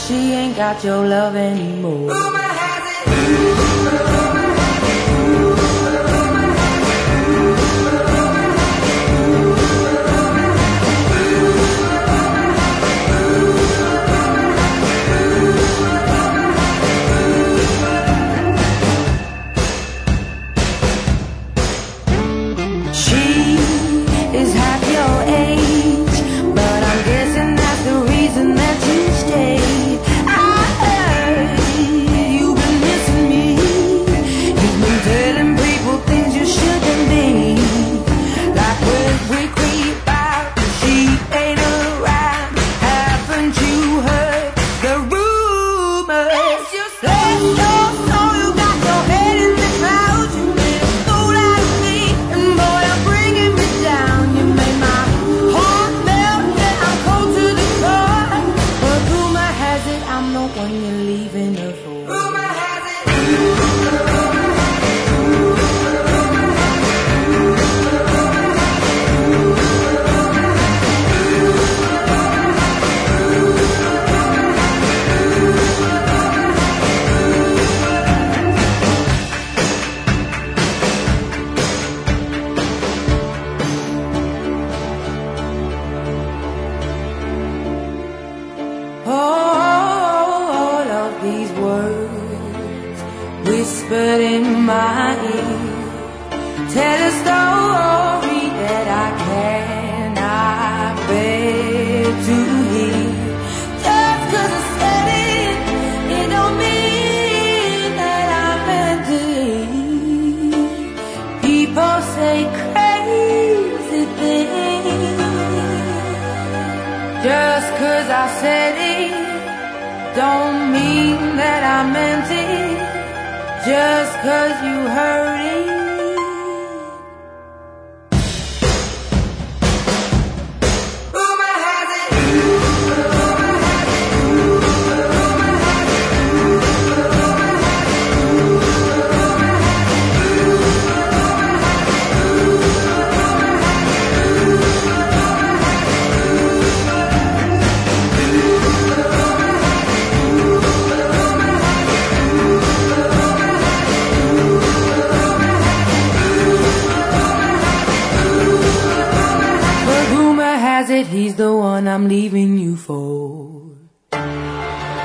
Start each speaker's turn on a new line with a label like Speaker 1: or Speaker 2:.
Speaker 1: she ain't got your love anymore.
Speaker 2: Rumor has it.
Speaker 1: She is half your age, but I'm guessing that's the reason that you stayed. I heard you've been missing me. You've been telling people things you shouldn't be. Like when we creep out, she ain't around. Haven't you heard the rumors? Just let your soul, you got your head in the clouds. You made a fool out of me, and boy, you're bringing me down. You made my heart melt, and I'm cold to the core. But rumor has it I'm the one you're leaving her for.
Speaker 2: Rumor has it.
Speaker 1: All of these words whispered in my ear tell a story that I cannot bear to hear. Just 'cause I said it, it don't mean that I meant it. People say crazy things. Just 'cause I said it don't mean that I meant it. Just 'cause you heard it.
Speaker 2: Rumor has it.
Speaker 1: But rumor has it he's the one I'm leaving you for.